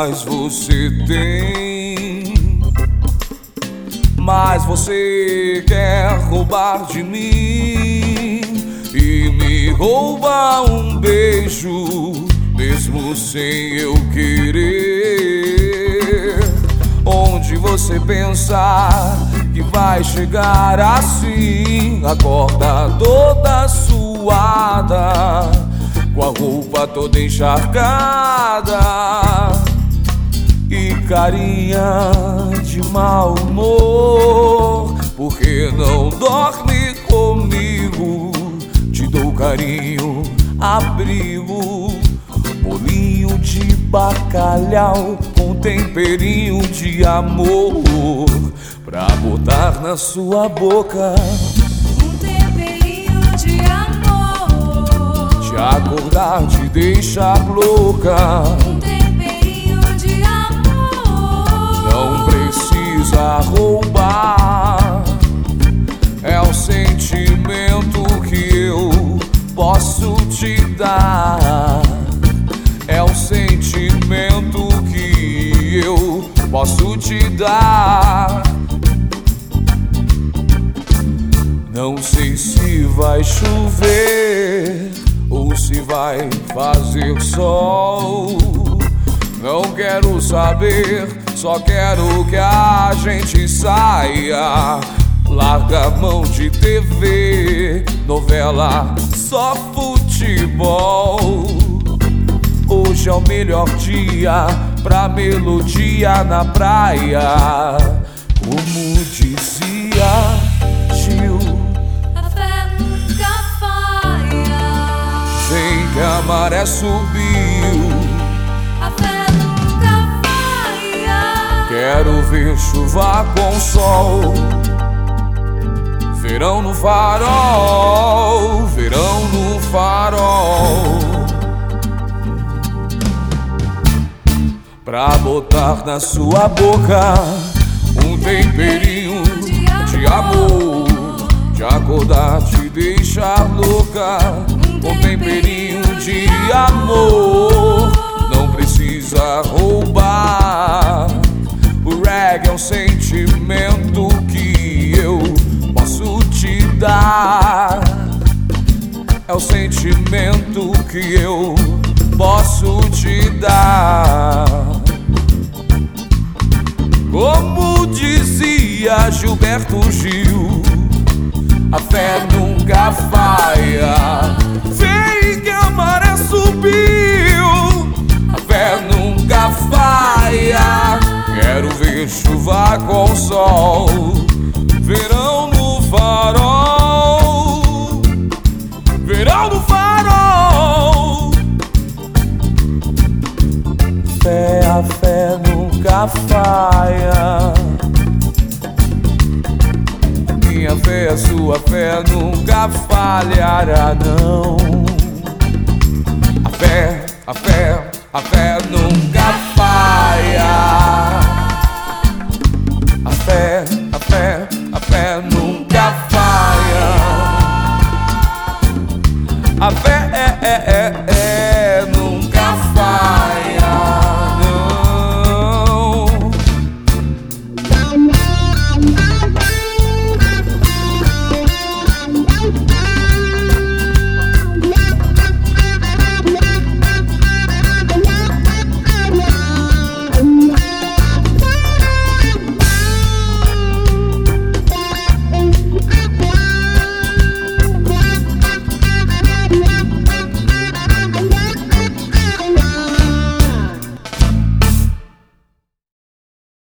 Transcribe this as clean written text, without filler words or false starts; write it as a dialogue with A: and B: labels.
A: mais você tem, mais você quer roubar de mim e me rouba um beijo, mesmo sem eu querer. Onde você pensa que vai chegar assim? Acorda toda suada, com a roupa toda encharcada e carinha de mau humor. Por que não dorme comigo? Te dou carinho, abrigo, bolinho de bacalhau com temperinho de amor pra botar na sua boca.
B: Um temperinho de amor,
A: Te acordar, te deixar louca.
B: um temperinho de amor.
A: Não precisa roubar, é o sentimento que eu posso te dar. É o sentimento que eu posso te dar. Não sei se vai chover ou se vai fazer sol. Não quero saber, só quero que a gente saia. Larga a mão de TV, novela, só futebol. Hoje é o melhor dia pra melodia na praia. Como dizia Gil,
B: A fé nunca falha,
A: vem que a maré subiu.
B: a fé nunca falha.
A: Quero ver chuva com sol, verão no farol, verão no farol. Pra botar na sua boca um temperinho de amor, te acordar, te deixar louca. Um temperinho de amor, não precisa roubar. O reggae é um sentimento que eu posso te dar. É o sentimento que eu posso te dar. Como dizia Gilberto Gil, a fé nunca falha. Vem que a maré subiu, a fé nunca falha. Quero ver chuva com sol, verão no farol, verão no farol. Fé, a fé nunca falha. Minha fé, a sua fé nunca falhará, não. A fé, a fé, a fé nunca